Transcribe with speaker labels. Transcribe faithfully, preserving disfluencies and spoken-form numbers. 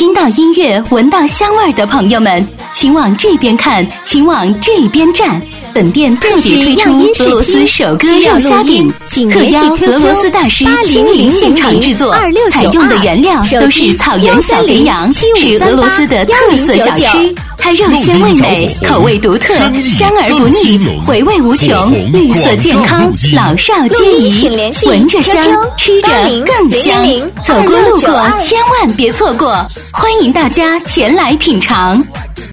Speaker 1: 听到音乐闻到香味的朋友们，请往这边看，请往这边站。本店特别推出俄罗斯首个肉虾饼，特邀俄罗斯大师亲临现场制作，采用的原料都是草原小肥羊，是俄罗斯的特色小吃。它肉鲜味美，口味独特，香而不腻，回味无穷，绿色健康，老少皆宜，闻着香，吃着更香。走过路过千万别错过，欢迎大家前来品尝。